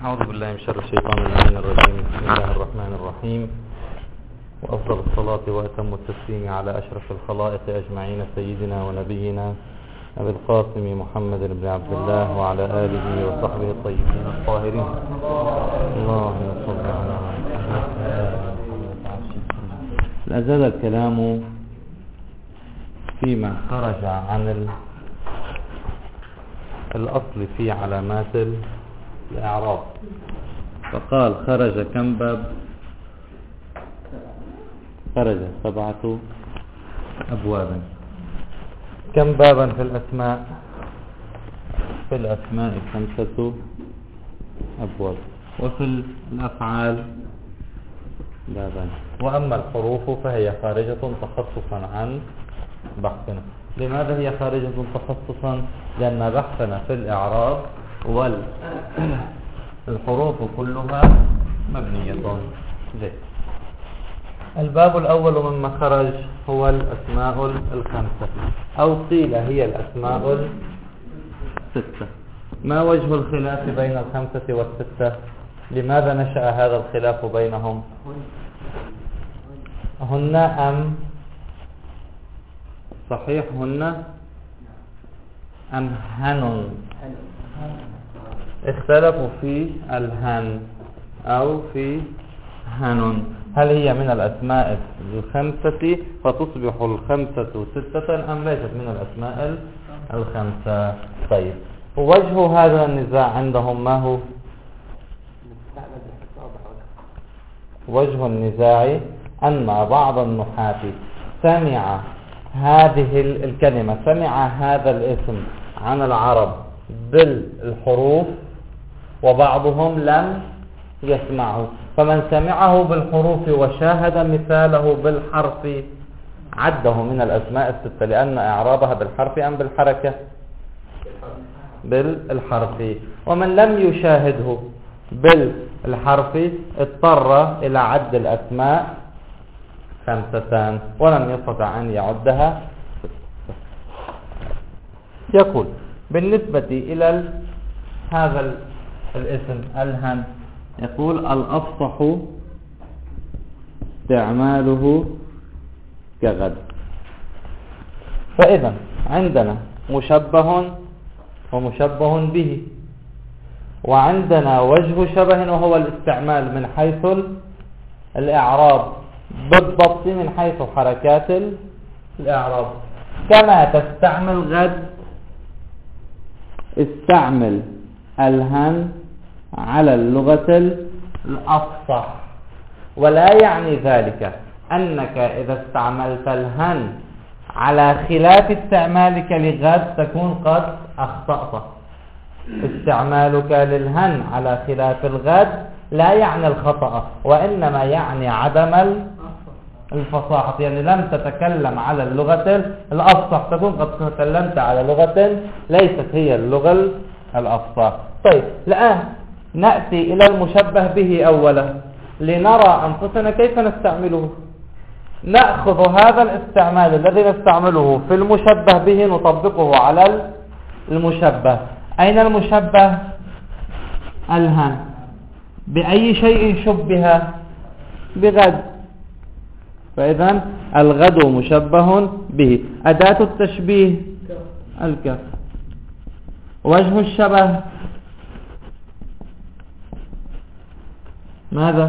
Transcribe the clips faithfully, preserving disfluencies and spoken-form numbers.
أعوذ بالله من شر الشيطان اللعين الرجيم. بسم الله الرحمن الرحيم، وأفضل الصلاة وأتم التسليم على أشرف الخلائق أجمعين سيدنا ونبينا أبي القاسم محمد بن عبد الله وعلى آله وصحبه الطيبين الطاهرين. اللهم صل على محمد. لا زال الكلام فيما خرج عن الأصل في علامات الإعراب، فقال خرج كم باب؟ خرج سبعة أبواب. كم بابا في الأسماء؟ في الأسماء خمسة أبواب، وفي الأفعال بابا. وأما الحروف فهي خارجة تخصصا عن بحثنا. لماذا هي خارجة تخصصا؟ لأن بحثنا في الإعراب والحروف كلها مبنية زي. الباب الأول مما خرج هو الأسماء الخمسة، أو قيل هي الأسماء الستة. ما وجه الخلاف بين الخمسة والستة؟ لماذا نشأ هذا الخلاف بينهم؟ هن أم صحيح هن أم هن؟ اختلفوا في الهن أو في هن. هل هي من الأسماء الخمسة فتصبح الخمسة ستة أم ليست من الأسماء الخمسة؟ طيب، وجه هذا النزاع عندهم ما هو؟ وجه النزاع أن بعض النحاة سمع هذه الكلمة، سمع هذا الاسم عن العرب بالحروف وبعضهم لم يسمعه. فمن سمعه بالحروف وشاهد مثاله بالحرف عده من الأسماء الستة، لأن إعرابها بالحرف أم بالحركة؟ بالحرف. ومن لم يشاهده بالحرف اضطر إلى عد الأسماء خمستان ولم يستطع أن يعدها. يقول بالنسبة إلى هذا الاسم الهن، يقول الأفصح استعماله كغد. فإذا عندنا مشبه ومشبه به، وعندنا وجه شبه وهو الاستعمال من حيث الإعراب بالضبط من حيث حركات الإعراب. كما تستعمل غد استعمل الهن على اللغة الأفصح، ولا يعني ذلك أنك إذا استعملت الهن على خلاف استعمالك لغد تكون قد أخطأت. استعمالك للهن على خلاف الغد لا يعني الخطأ، وإنما يعني عدم الفصاحة، يعني لم تتكلم على اللغة الأفصح، تكون قد تكلمت على لغة ليست هي اللغة الأفصح. طيب، الآن نأتي إلى المشبه به أولا لنرى أنفسنا كيف نستعمله. نأخذ هذا الاستعمال الذي نستعمله في المشبه به نطبقه على المشبه. أين المشبه؟ الهن. بأي شيء شبه؟ بغد. فإذا الغد مشبه به. أداة التشبيه الكف. وجه الشبه ماذا؟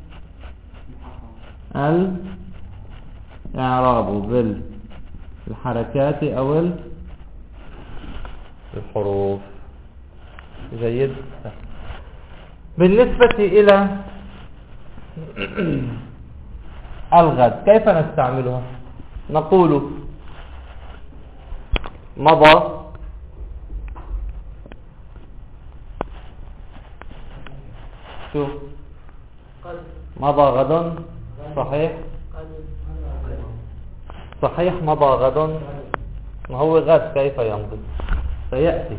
الإعراب بالحركات أو الحروف. جيد. بالنسبة إلى الغد كيف نستعملها؟ نقول مضى شوف مضى غد صحيح صحيح مضى غد. ما هو غد كيف يمضي؟ سيأتي.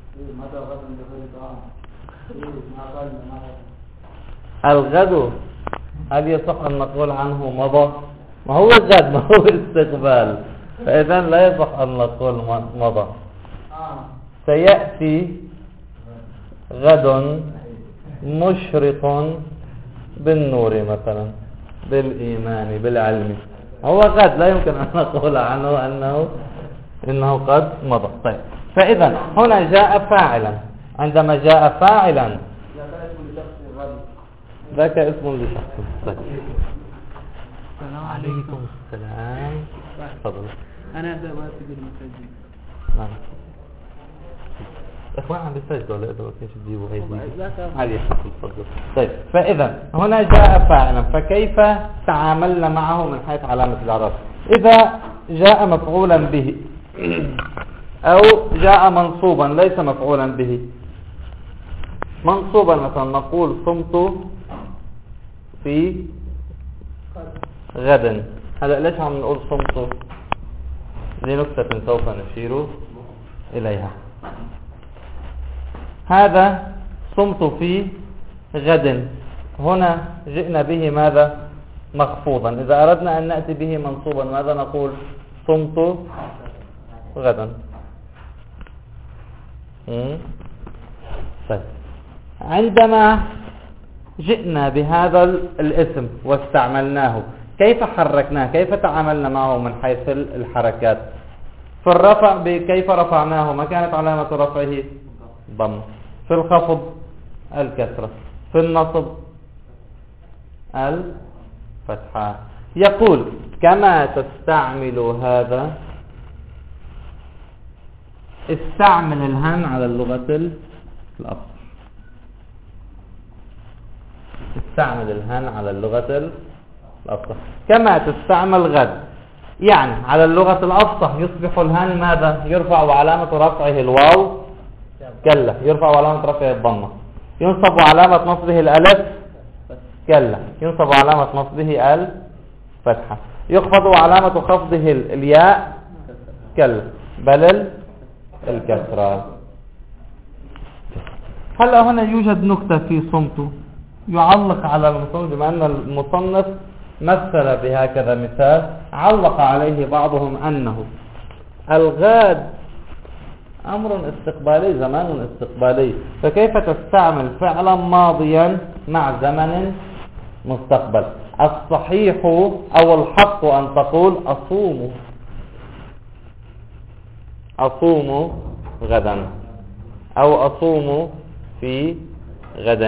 الغد هل يصح أن نقول عنه مضى؟ ما هو الغد، ما هو الاستقبال، فإذا لا يصح أن نقول مضى. سيأتي غد مشرق بالنور مثلا، بالإيمان، بالعلم. هو قد لا يمكن أن نقول عنه أنه إنه قد مضى. طيب، فإذا هنا جاء فاعلا. عندما جاء فاعلا ذاك اسم لشخص. طيب. عليكم السلام. تفضل. أنا أبدأ وأسجد المساجد. نعم. اخوان عم بيسجلوا لا اذا كيف تجيبوا هي عادي. تفضل. طيب، فاذا هنا جاء فاعلا، فكيف تعاملنا معه من حيث علامه الاعراب؟ اذا جاء مفعولا به او جاء منصوبا ليس مفعولا به. منصوبا مثلا نقول صمت في غد. هذا ليش عم نقول صمت؟ لنكتة سوف نشير اليها. هذا صمت في غد، هنا جئنا به ماذا؟ مخفوضا. إذا أردنا أن نأتي به منصوبا ماذا نقول؟ صمت غدا. طيب، عندما جئنا بهذا الاسم واستعملناه كيف حركناه؟ كيف تعاملنا معه من حيث الحركات؟ في الرفع كيف رفعناه؟ ما كانت علامة رفعه؟ ضم. في الخفض الكسرة. في النصب الفتحة. يقول كما تستعمل هذا استعمل الهن على اللغة الأفصح. استعمل الهن على اللغة الأفصح كما تستعمل غد. يعني على اللغة الأفصح يصبح الهن ماذا؟ يرفع وعلامة رفعه الواو كلا، يرفع علامة رفعه الضمة، ينصب علامة نصبه الألف كلا، ينصب علامة نصبه الفتحة، يخفض علامة خفضه الياء كلا، بل الكسرة. هلا هنا يوجد نكتة في صمته يعلق على المصنف، بما أن المصنف مثل بهكذا مثال علق عليه بعضهم أنه الغاد أمر استقبالي، زمان استقبالي، فكيف تستعمل فعلا ماضيا مع زمن مستقبل؟ الصحيح أو الحق أن تقول أصوم أصوم غدا أو أصوم في غدا.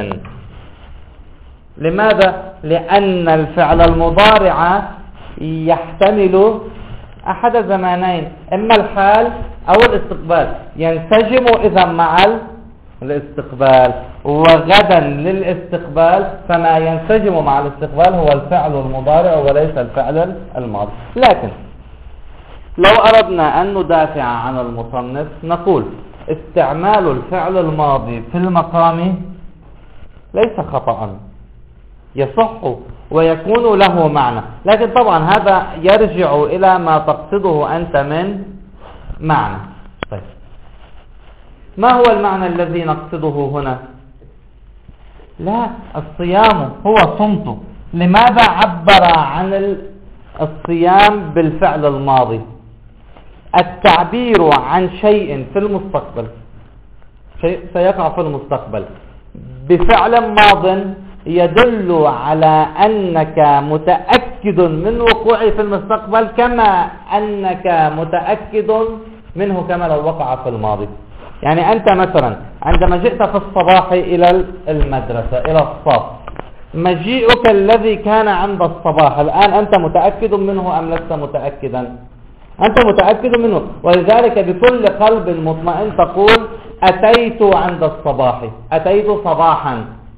لماذا؟ لأن الفعل المضارع يحتمل أحد زمانين، إما الحال أو الاستقبال، ينسجم إذا مع الاستقبال، وغدا للاستقبال، فما ينسجم مع الاستقبال هو الفعل المضارع وليس الفعل الماضي. لكن لو أردنا أن ندافع عن المصنف نقول استعمال الفعل الماضي في المقام ليس خطأ، يصح ويكون له معنى، لكن طبعا هذا يرجع إلى ما تقصده أنت من معنى. طيب، ما هو المعنى الذي نقصده هنا؟ لا، الصيام هو صمت. لماذا عبر عن الصيام بالفعل الماضي؟ التعبير عن شيء في المستقبل، شيء سيقع في المستقبل بفعل ماض يدل على أنك متأكد من وقوعه في المستقبل كما أنك متأكد منه كما لو وقع في الماضي. يعني أنت مثلا عندما جئت في الصباح إلى المدرسة إلى الصف، مجيئك الذي كان عند الصباح الآن أنت متأكد منه أم لست متأكدا؟ أنت متأكد منه، ولذلك بكل قلب مطمئن تقول أتيت عند الصباح، أتيت صباحا.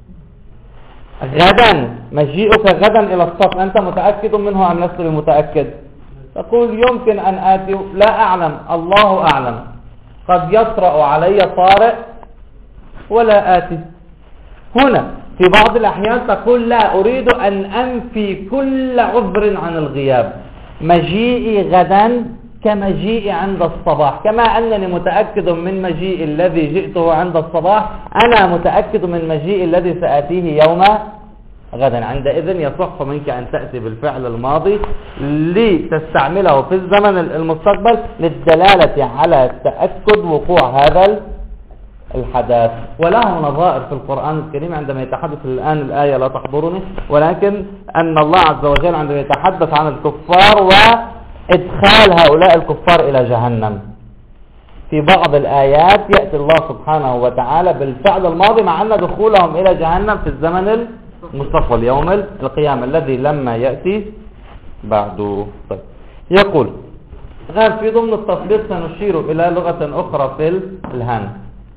غدا مجيئك غدا إلى الصف، أنت متأكد منه أم لست بمتأكد؟ تقول يمكن أن آتي، لا أعلم، الله أعلم، قد يطرأ علي طارئ ولا آتي. هنا في بعض الأحيان تقول لا، أريد أن أنفي كل عذر عن الغياب، مجيئي غدا كمجيئي عند الصباح، كما أنني متأكد من مجيئي الذي جئته عند الصباح أنا متأكد من مجيئي الذي سآتيه يوم غدا. عندئذ يصح منك أن تأتي بالفعل الماضي لتستعمله في الزمن المستقبل للدلالة على تأكد وقوع هذا الحداث. وله نظائر في القرآن الكريم عندما يتحدث الآن الآية لا تحضرني، ولكن أن الله عز وجل عندما يتحدث عن الكفار وإدخال هؤلاء الكفار إلى جهنم في بعض الآيات يأتي الله سبحانه وتعالى بالفعل الماضي مع أن دخولهم إلى جهنم في الزمن المستقبل يوم القيامة الذي لما يأتي بعده. طيب. يقول غير في ضمن التطبيق سنشير إلى لغة أخرى في الهان.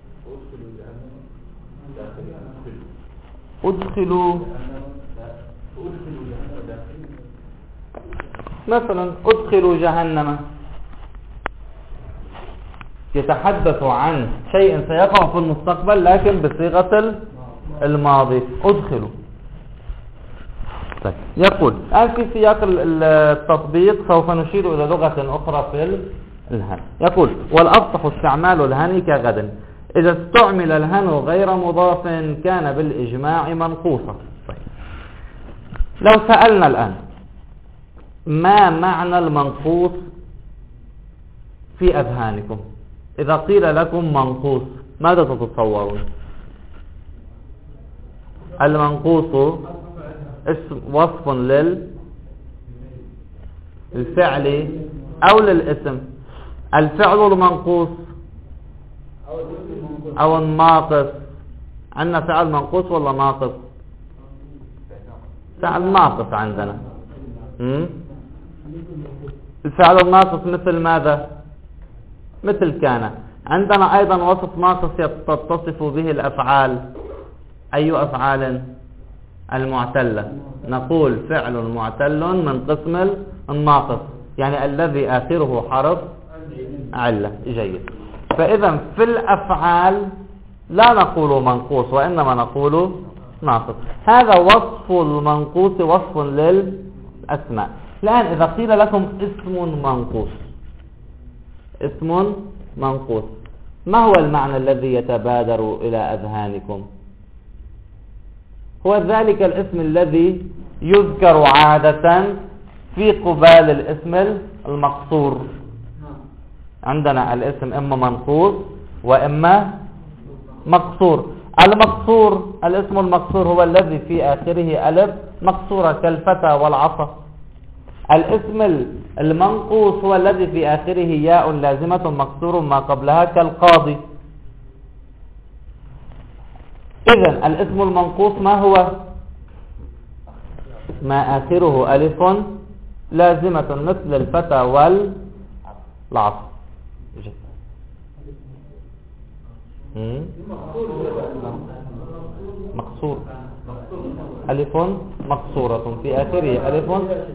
ادخلوا مثلا ادخلوا جهنم، يتحدث عن شيء سيقع في المستقبل لكن بصيغة الماضي، ادخلوا. طيب. يقول الآن في سياق التطبيق سوف نشير إلى لغة أخرى في الهن. يقول والأفصح استعمال الهن كغد، إذا استعمل الهن غير مضاف كان بالإجماع منقوصا. طيب. لو سألنا الآن ما معنى المنقوص في أذهانكم؟ إذا قيل لكم منقوص ماذا تتصورون؟ المنقوص اسم وصف لل الفعل أو للاسم. الفعل المنقوص أو الناقص. عندنا فعل منقوص ولا ناقص؟ فعل ناقص عندنا. م? الفعل الناقص مثل ماذا؟ مثل كان. عندنا أيضا وصف ناقص تتصف به الأفعال. أي أفعال؟ المعتلة. نقول فعل معتل من قسم الناقص، يعني الذي آخره حرف علة. جيد. فإذا في الأفعال لا نقول منقوص وإنما نقول ناقص. هذا وصف المنقوص وصف للأسماء. الآن إذا قيل لكم اسم منقوص، اسم منقوص ما هو المعنى الذي يتبادر إلى أذهانكم؟ هو ذلك الاسم الذي يذكر عادة في قبال الاسم المقصور. عندنا الاسم إما منقوص وإما مقصور. المقصور الاسم المقصور هو الذي في آخره ألف مقصورة كالفتى والعصا. الاسم المنقوص هو الذي في آخره ياء لازمة مكسور ما قبلها كالقاضي. إذن الاسم المنقوص ما هو؟ ما آخره ألف لازمة مثل الفتى والعصا. مقصور ألف مقصورة في آخره ألف.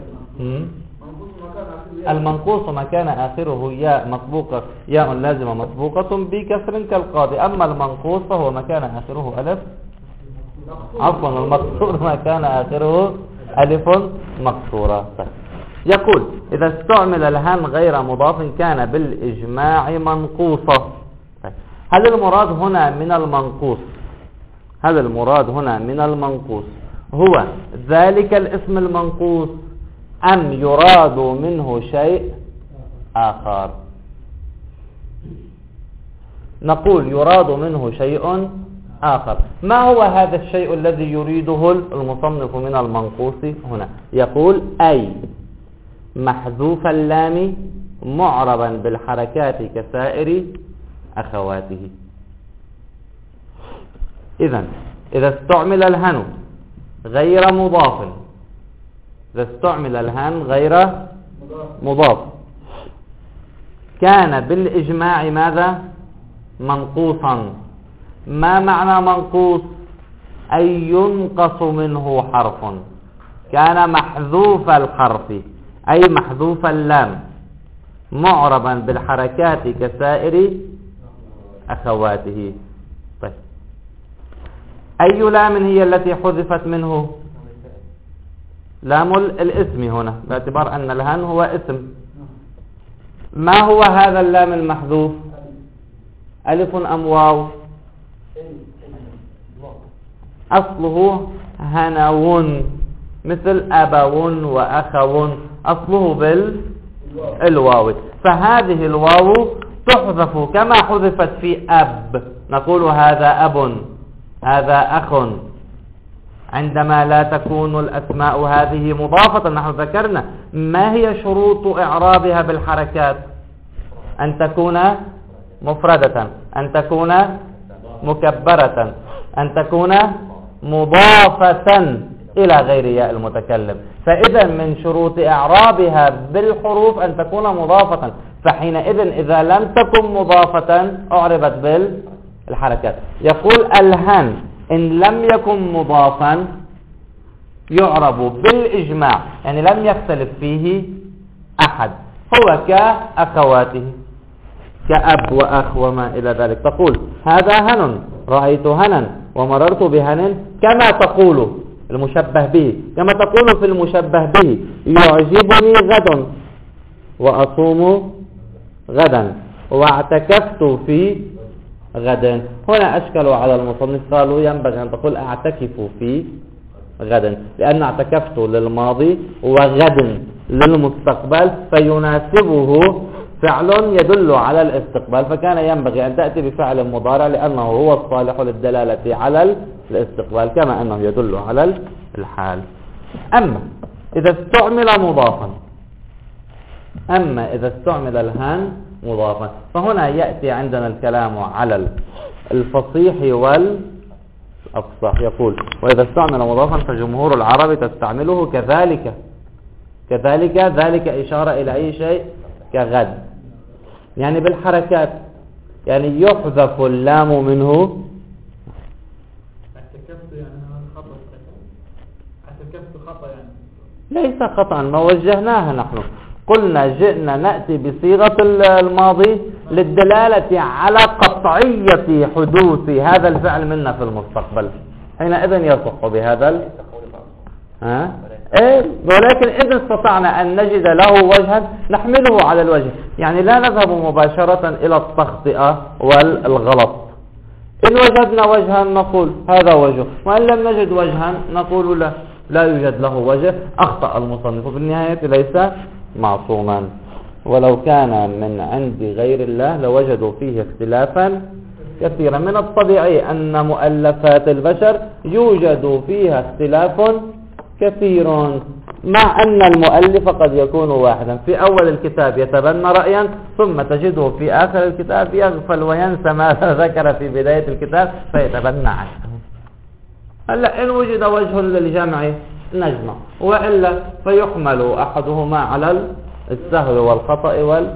المنقوص ما كان آخره ياء مسبوقة ياء لازمة مسبوقة بكسر كالقاضي. أما المنقوص فهو ما كان آخره ألف عفوا المقصور ما كان آخره ألف مقصورة. يقول إذا استعمل الهان غير مضاف كان بالإجماع منقوصة. هل المراد هنا من المنقوص هل المراد هنا من المنقوص هو ذلك الاسم المنقوص أم يراد منه شيء آخر؟ نقول يراد منه شيء آخر. ما هو هذا الشيء الذي يريده المصنف من المنقوص هنا؟ يقول أي محذوف اللام معربا بالحركات كسائر أخواته. إذن إذا استعمل الهن غير مضاف إذا استعمل الهان غير مضاف كان بالإجماع ماذا؟ منقوصا. ما معنى منقوص؟ أي ينقص منه حرف. كان محذوف الحرف أي محذوف اللام معربا بالحركات كسائر أخواته. طيب. أي لام هي التي حذفت منه؟ لام الاسم هنا باعتبار أن الهان هو اسم. ما هو هذا اللام المحذوف؟ ألف أم واو؟ أصله هنون مثل أبون وأخون، أصله بالواو. فهذه الواو تحذف كما حذفت في أب، نقول هذا أب، هذا أخ. عندما لا تكون الأسماء هذه مضافة، نحن ذكرنا ما هي شروط إعرابها بالحركات؟ أن تكون مفردة، أن تكون مكبرة، أن تكون مضافة إلى غير ياء المتكلم. فإذا من شروط إعرابها بالحروف أن تكون مضافة، فحينئذ إذا لم تكن مضافة أعربت بالحركات. يقول الهن إن لم يكن مضافا يعرب بالإجماع، يعني لم يختلف فيه أحد، هو كأخواته، كأب وأخ وما إلى ذلك. تقول هذا هن، رأيت هنا ومررت بهن، كما تقول المشبه به، كما تقول في المشبه به يعجبني غد وأصوم غدا واعتكفت في غد. هنا أشكلوا على المصنف، قالوا ينبغي أن تقول اعتكف في غد، لأن اعتكفت للماضي وغد للمستقبل، فيناسبه فعل يدل على الاستقبال، فكان ينبغي أن تأتي بفعل مضارع لأنه هو الصالح للدلالة على الاستقبال كما أنه يدل على الحال. أما إذا استعمل مضافا أما إذا استعمل الهان مضافا فهنا يأتي عندنا الكلام على الفصيح والأفصح. يقول وإذا استعمل مضافا فجمهور العرب تستعمله كذلك كذلك ذلك إشارة إلى أي شيء كغد، يعني بالحركات، يعني يحذف اللام منه. اعتكفت يعني خطأ، اعتكفت خطأ يعني ليس خطأ، ما وجهناها نحن قلنا جئنا نأتي بصيغة الماضي للدلالة على قطعية حدوث هذا الفعل منا في المستقبل، حينئذ يصح بهذا ال... ها؟ إيه؟ ولكن إذا استطعنا أن نجد له وجها نحمله على الوجه، يعني لا نذهب مباشرة إلى التخطئة والغلط. إن وجدنا وجها نقول هذا وجه، وإن لم نجد وجها نقول لا لا يوجد له وجه، أخطأ المصنف، في النهاية ليس معصوما. ولو كان من عند غير الله لوجدوا فيه اختلافا كثيرا. من الطبيعي أن مؤلفات البشر يوجد فيها اختلاف كثير، مع أن المؤلف قد يكون واحدا، في أول الكتاب يتبنى رأيا ثم تجده في آخر الكتاب يغفل وينسى ما ذكر في بداية الكتاب فيتبنى عنه. هلا إن وجد وجه للجمع نجمع، وإلا فيحمل أحدهما على السهو والخطأ وال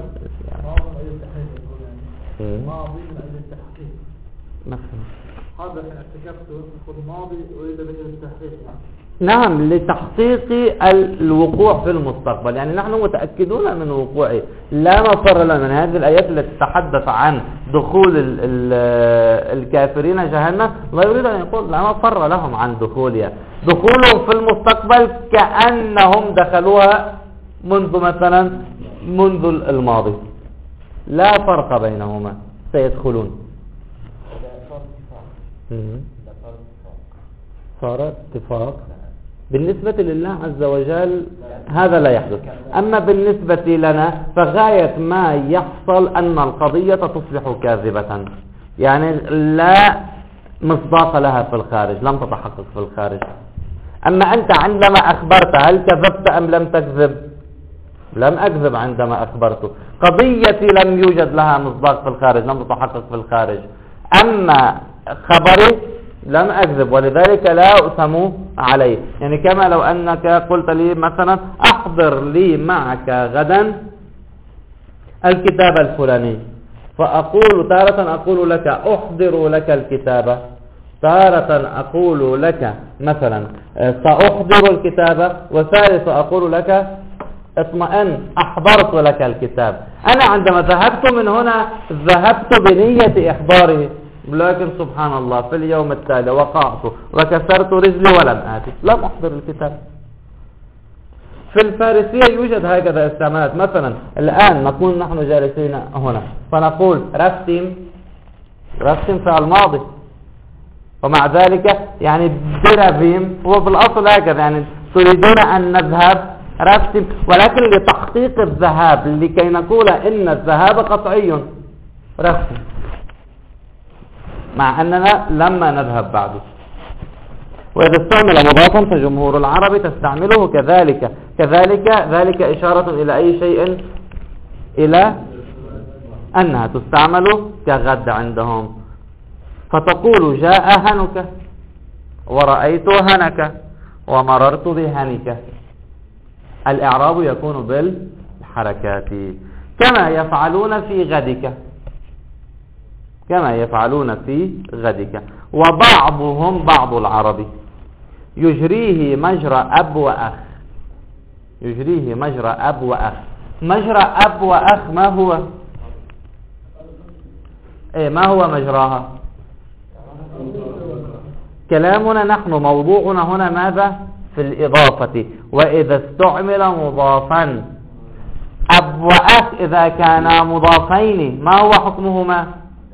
ماضي من التحقيق مثلا. هذا اعتكفت يقول ماضي أريد به التحقيق. نعم، لتحقيق الوقوع في المستقبل، يعني نحن متأكدون من وقوعه، لا مفر لنا من هذه الآيات التي تتحدث عن دخول ال ال الكافرين جهنم، لا يريد أن يقول لا مفر لهم عن دخولها، دخولهم في المستقبل كأنهم دخلوها منذ مثلا منذ الماضي، لا فرق بينهما، سيدخلون. صار اتفاق بالنسبة لله عز وجل هذا لا يحدث، أما بالنسبة لنا فغاية ما يحصل أن القضية تصبح كاذبة، يعني لا مصداق لها في الخارج، لم تتحقق في الخارج. أما أنت عندما أخبرت هل كذبت أم لم تكذب؟ لم أكذب عندما أخبرته، قضيتي لم يوجد لها مصداق في الخارج، لم تتحقق في الخارج. أما خبري لم أكذب، ولذلك لا أؤثم عليه. يعني كما لو أنك قلت لي مثلا أحضر لي معك غدا الكتاب الفلاني، فأقول تارة أقول لك أحضر لك الكتابة، تارة أقول لك مثلا سأحضر الكتابة، وثالث أقول لك اطمئن أحضرت لك الكتاب. أنا عندما ذهبت من هنا ذهبت بنية إحضاره، لكن سبحان الله في اليوم التالي وقعت وكسرت رجلي ولم آتي، لم أحضر الكتاب. في الفارسية يوجد هكذا استعمالات، مثلا الآن نكون نحن جالسين هنا فنقول رسم، رسم فعل ماضي، ومع ذلك يعني دربيم هو في الأصل هكذا، يعني تريدون أن نذهب رسم، ولكن لتحقيق الذهاب لكي نقول إن الذهاب قطعي رسم، مع أننا لما نذهب بعده. وإذا استعمل مضافا فجمهور العرب تستعمله كذلك. كذلك ذلك إشارة إلى أي شيء؟ إلى أنها تستعمل كغد عندهم، فتقول جاء هنك، ورأيت هنك، ومررت بهنك. الإعراب يكون بالحركات كما يفعلون في غدك، كما يفعلون في غدك. وبعضهم بعض العرب يجريه مجرى أب وأخ، يجريه مجرى أب وأخ. مجرى أب وأخ ما هو؟ إيه ما هو مجراها؟ كلامنا نحن موضوعنا هنا ماذا؟ في الإضافة. وإذا استعمل مضافا أب وأخ إذا كانا مضافين ما هو حكمهما؟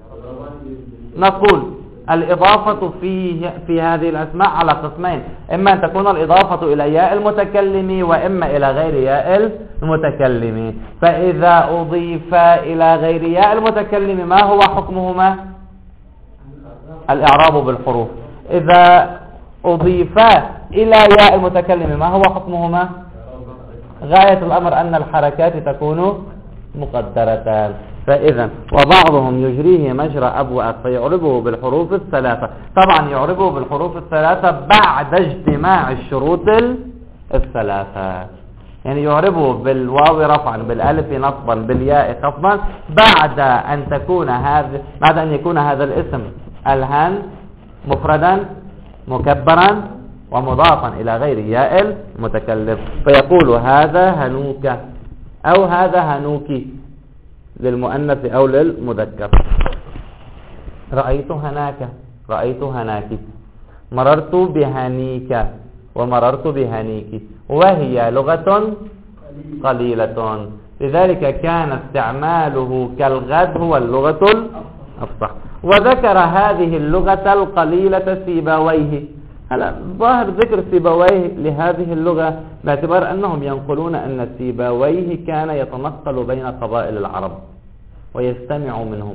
نقول الإضافة في في هذه الأسماء على قسمين، إما أن تكون الإضافة إلى ياء المتكلم وإما إلى غير ياء المتكلم. فإذا أضيف إلى غير ياء المتكلم ما هو حكمهما؟ الإعراب بالحروف. إذا أضيف إلى ياء المتكلم ما هو حكمهما؟ غاية الأمر أن الحركات تكون مقدرتان. فإذا وبعضهم يجريه مجرى أب وأخ فيعربه بالحروف الثلاثة. طبعا يعربه بالحروف الثلاثة بعد اجتماع الشروط الثلاثة، يعني يعربه بالواو رفعا، بالالف نصبا، بالياء خفضا، بعد أن تكون هذا بعد أن يكون هذا الاسم الهان مفردا مكبرا ومضافا إلى غير ياء المتكلم. فيقول هذا هنوك أو هذا هنوكي للمؤنث أو للمذكر. رأيت هناك، رأيت هناك. مررت بهنيك ومررت بهنيك. وهي لغة قليلة، لذلك كان استعماله كالغد هو اللغة الأفصح. وذكر هذه اللغة القليلة سيبويه. هلا ظاهر ذكر سيبويه لهذه اللغة باعتبار أنهم ينقلون أن سيبويه كان يتنقل بين قبائل العرب ويستمع منهم،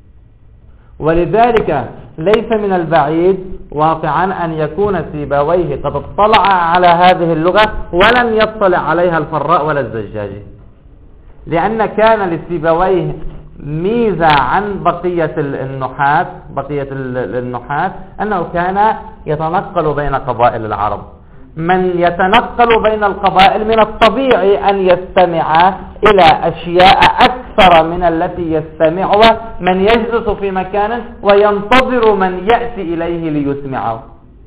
ولذلك ليس من البعيد واقعا أن يكون سيبويه قد اطلع على هذه اللغة ولم يطلع عليها الفراء ولا الزجاجي، لأن كان لسيبويه ميزة عن بقية النحاة بقية النحاة أنه كان يتنقل بين قبائل العرب. من يتنقل بين القبائل من الطبيعي أن يستمع إلى أشياء أكثر من التي يستمعها من يجلس في مكان وينتظر من يأتي إليه ليسمعه.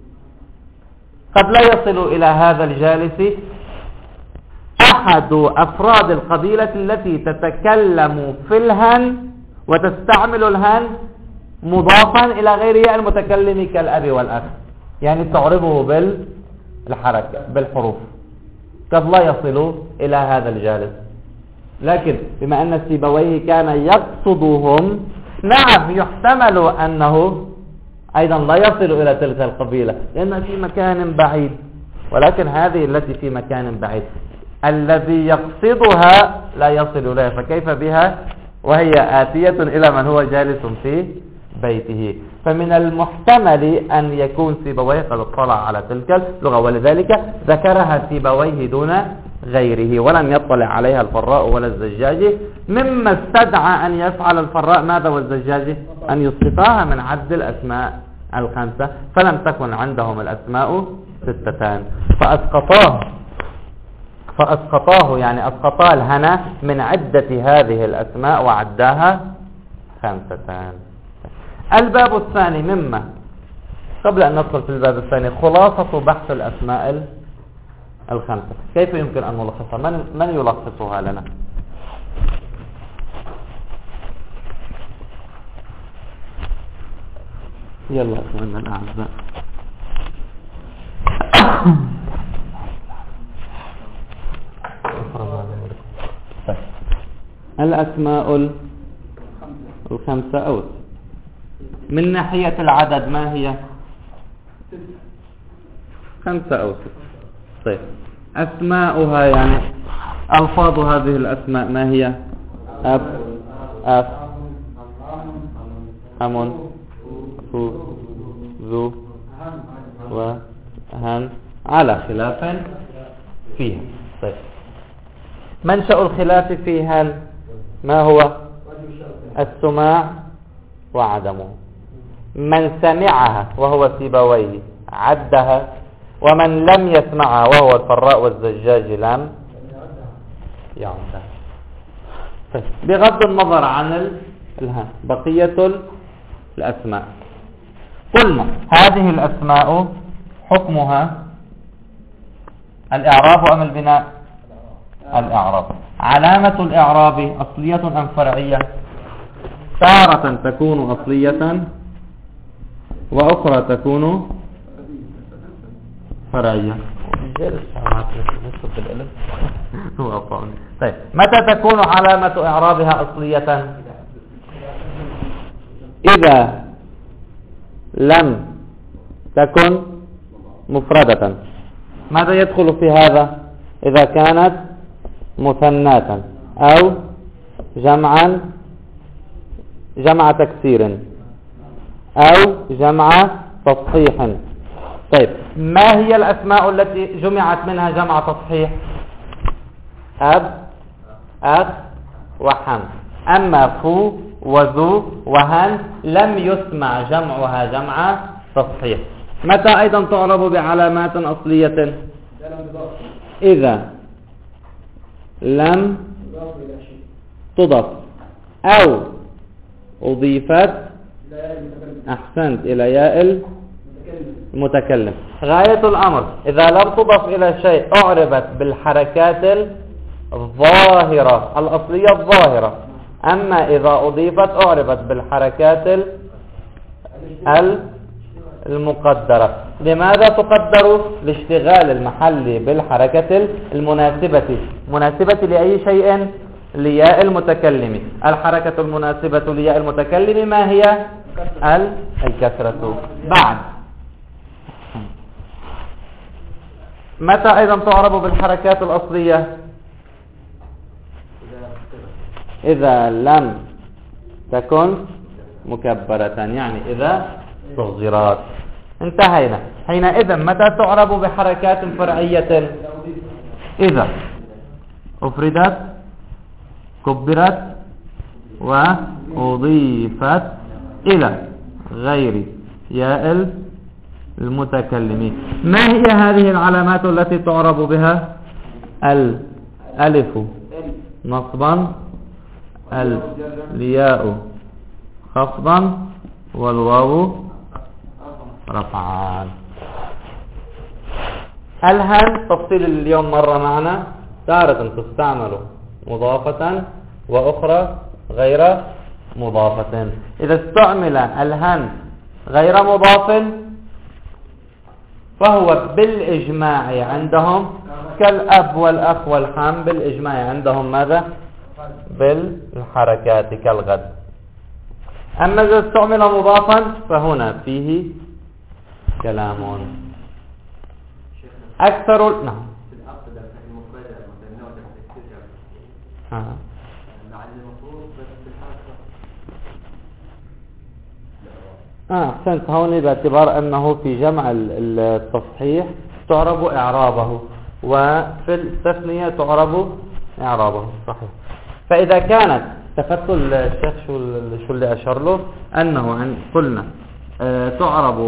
قد لا يصل إلى هذا الجالس أحد أفراد القبيلة التي تتكلم في الهن وتستعمل الهن مضافا إلى غير ياء المتكلم كالأب والأخ، يعني تعربه بالحركة بالحروف، قد لا يصل إلى هذا الجالس. لكن بما أن سيبويه كان يقصدهم، نعم يحتمل أنه أيضا لا يصل إلى تلك القبيلة لأنها في مكان بعيد، ولكن هذه التي في مكان بعيد الذي يقصدها لا يصل إليها، فكيف بها وهي آتية إلى من هو جالس في بيته؟ فمن المحتمل أن يكون سيبويه قد اطلع على تلك اللغة، ولذلك ذكرها سيبويه دون غيره ولم يطلع عليها الفراء ولا الزجاجي، مما استدعى أن يفعل الفراء ماذا والزجاجي؟ أن يسقطاها من عد الأسماء الخمسة، فلم تكن عندهم الأسماء ستتان فأسقطاه فأسقطاه يعني أسقطا الهنا من عدة هذه الأسماء وعداها خمستان. الباب الثاني مما قبل أن ندخل في الباب الثاني خلاصة بحث الأسماء الخمسة، كيف يمكن أن نلخصها؟ من, من يلخصها لنا؟ يلا أخوانا الأعزاء. الأسماء الخمسة أو من ناحية العدد ما هي؟ خمسة أو ستة. طيب أسماؤها يعني ألفاظ هذه الأسماء ما هي؟ أب أف هم هو ذو وهن على خلاف فيها. طيب منشأ الخلاف في هل ما هو؟ السماع وعدمه. من سمعها وهو سيبويه عدها، ومن لم يسمعها وهو الفراء والزجاج لم يعدها. طيب بغض النظر عن الها بقية الأسماء، قلنا هذه الأسماء حكمها الإعراب أم البناء؟ الإعراب. علامة الإعراب أصلية أم فرعية؟ تارة تكون أصلية وأخرى تكون فرعية. طيب متى تكون علامة إعرابها أصلية؟ إذا لم تكن مفردة. ماذا يدخل في هذا؟ إذا كانت مثناة أو جمعا جمع تكسير أو جمع تصحيح. طيب ما هي الأسماء التي جمعت منها جمع تصحيح؟ أب أخ وحم. أما فو وذو وهن لم يسمع جمعها جمع تصحيح. متى أيضا تعرب بعلامات أصلية؟ إذا لم تضف أو أضيفت أحسنت إلى ياء المتكلم. غاية الأمر إذا لم تضف إلى شيء أعربت بالحركات الظاهرة الأصلية الظاهرة. أما إذا أضيفت أعربت بالحركات المقدرة. لماذا تقدر؟ لاشتغال المحل بالحركة المناسبة. مناسبة لأي شيء؟ لياء المتكلم. الحركة المناسبة لياء المتكلم ما هي؟ الكسرة. بعد متى أيضا تعرب بالحركات الأصلية؟ إذا لم تكن مكبرة، يعني إذا صغرت. انتهينا. حينئذ متى تعرب بحركات فرعية؟ إذا أفردت كبرت وأضيفت إلى غير ياء المتكلمين. ما هي هذه العلامات التي تعرب بها؟ الألف نصبا، الياء خفضا، والواو رفعا. الهن تفصيل اليوم مرة معنا، تارة تستعمل مضافة وأخرى غير مضافة. إذا استعمل الهن غير مضاف فهو بالإجماع عندهم كالأب والأخ والحام، بالإجماع عندهم ماذا؟ بالحركات كالغد. أما إذا استعمل مضافا فهنا فيه كلام أكثر. نعم اه احسنت. هون باعتبار انه في جمع التصحيح تعرب اعرابه، وفي التثنية تعرب اعرابه. صحيح. فاذا كانت تفتوا الشيخ شو شو اللي اشار له، انه عن قلنا آه تعرب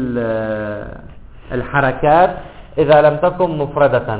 بالحركات اذا لم تكن مفردة.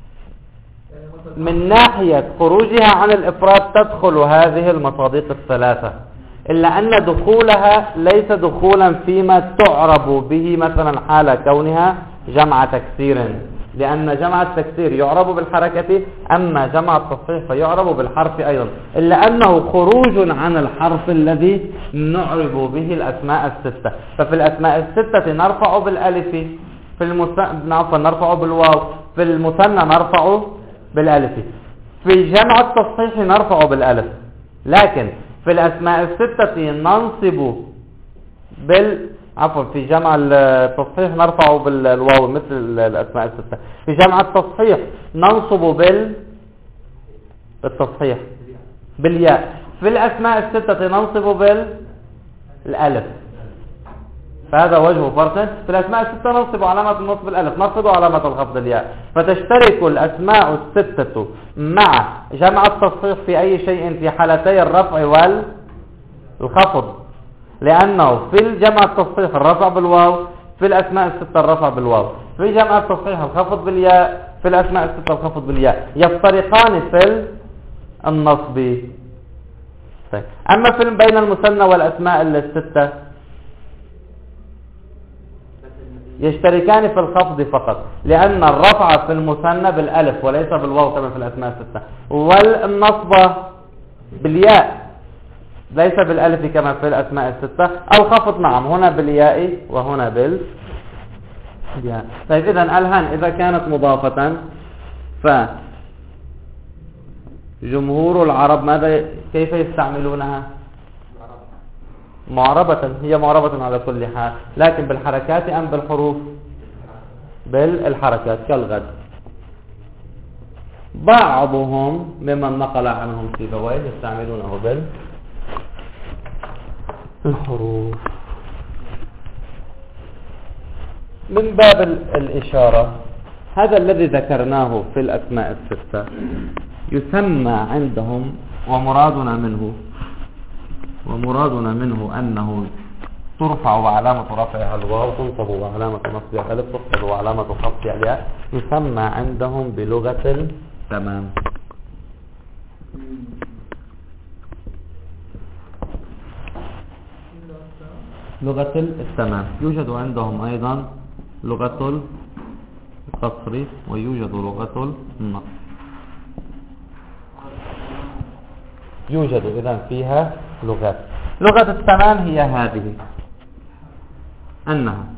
من ناحية خروجها عن الافراد تدخل هذه المصادق الثلاثة، إلا أن دخولها ليس دخولا فيما تعرب به مثلا حال كونها جمع تكسير، لأن جمع التكسير يعرب بالحركة، أما جمع التصحيح فيعرب بالحرف أيضا، إلا أنه خروج عن الحرف الذي نعرب به الأسماء الستة. ففي الأسماء الستة نرفع بالألف، في المثنى نرفع بالواو، في المثنى نرفع بالألف، في جمع التصحيح نرفع بالألف. لكن في الأسماء الستة ننصب بال عفوا في جمع التصحيح نرفع بالواو مثل الأسماء الستة. في جمع التصحيح ننصب بال التصحيح بالياء. في الأسماء الستة ننصب بال الألف. فهذا وجه فرق. في الأسماء الستة ننصب علامة النصب الألف، نرفض علامة الخفض الياء. فتشترك الأسماء الستة مع جمع التصحيح في أي شيء في حالتي الرفع والخفض، لأنه في الجمع التصحيح الرفع بالواو، في الأسماء الستة الرفع بالواو، في جمع التصحيح الخفض بالياء، في الأسماء الستة الخفض بالياء، يفترقان في النصب. أما في بين المثنى والأسماء الستة يشتركان في الخفض فقط، لأن الرفع في المثنى بالألف وليس بالواو كما في الأسماء الستة، والنصب بالياء ليس بالألف كما في الأسماء الستة. الخفض نعم هنا بالياء وهنا بالياء. طيب إذن الهان إذا كانت مضافة فجمهور العرب ماذا كيف يستعملونها؟ معربة، هي معربة على كل حال، لكن بالحركات أم بالحروف؟ بالحركات كالغد. بعضهم ممن نقل عنهم سيبويه يستعملونه بالحروف. من باب الإشارة هذا الذي ذكرناه في الأسماء الستة يسمى عندهم ومرادنا منه ومرادنا منه أنه ترفع وعلامة رفعها الواو، تنصب وعلامة نصبها الألف، تخفض وعلامة خفضها الياء. يسمى عندهم بلغة التمام. لغة التمام. يوجد عندهم أيضا لغة القصر ويوجد لغة النصب. يوجد إذن فيها لغات. لغة التمام هي هذه، أنها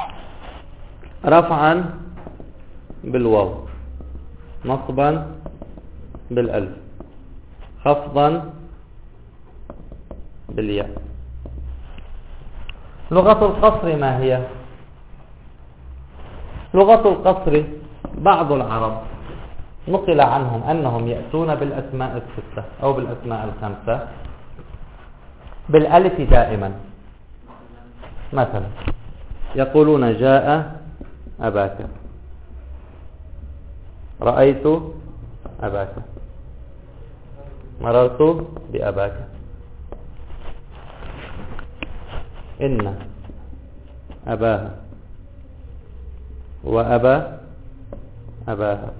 رفعا بالواو، نصبا بالألف، خفضا بالياء. لغة القصر ما هي؟ لغة القصر بعض العرب نقل عنهم أنهم يأتون بالأسماء الستة أو بالأسماء الخمسة بالألف دائما. مثلا يقولون جاء أباك، رأيت أباك، مررت بأباك، إن أباها وأبا أباها،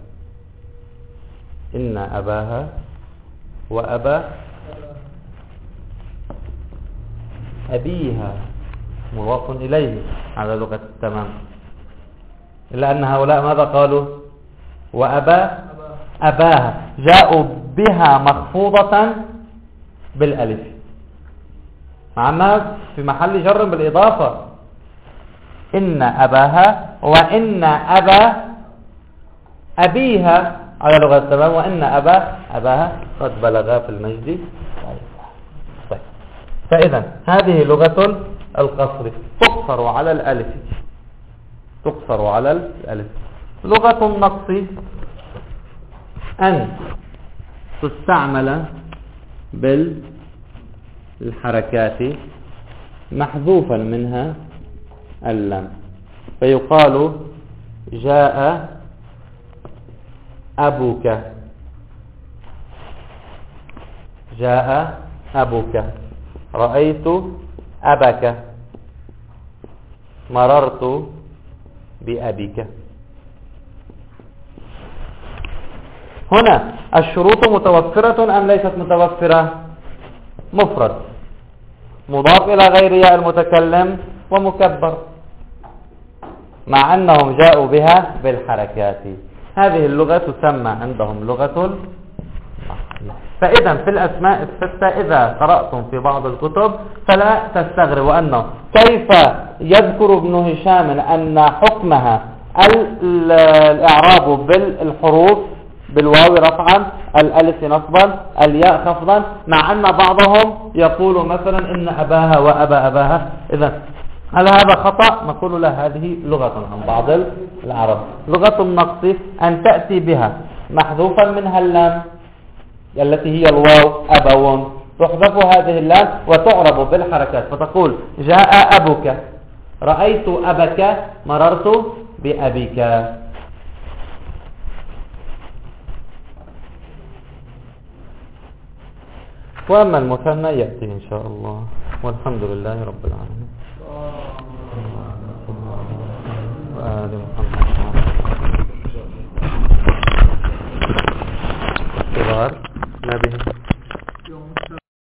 إن أباها وأبا أبيها، مضاف إليه على لغة التمام. إلا أن هؤلاء ماذا قالوا؟ وأبا أباها، جاءوا بها مخفوضة بالألف، مع أنها في محل جر بالإضافة. إن أباها وإن أبا أبيها على لغة التمام، وإن أبا أباها قد بلغا في المجد. طيب. فإذا هذه لغة القصر تقصر على الألف، تقصر على الألف. لغة النقص أن تستعمل بالحركات محذوفا منها اللام، فيقال جاء أبوك، جاء أبوك، رأيت أباك، مررت بأبيك. هنا الشروط متوفرة أم ليست متوفرة؟ مفرد، مضاف إلى غير ياء المتكلم، ومكبر، مع أنهم جاءوا بها بالحركات. هذه اللغة تسمى عندهم لغة النقص. فإذا في الأسماء الستة إذا قرأتم في بعض الكتب فلا تستغربوا أنه كيف يذكر ابن هشام أن حكمها الإعراب بالحروف، بالواو رفعا، الألف نصبا، الياء خفضا، مع أن بعضهم يقول مثلا إن أباها وأبا أباها. إذا هل هذا خطأ؟ نقول له هذه لغة عن بعض العرب. لغة النقص أن تأتي بها محذوفا منها اللام التي هي الواو، أبوون، تحذف هذه اللام وتعرب بالحركات، فتقول جاء أبوك، رأيت أبك، مررت بأبيك. وأما المثنى يأتي إن شاء الله، والحمد لله رب العالمين. وآل محمد الصغار ما به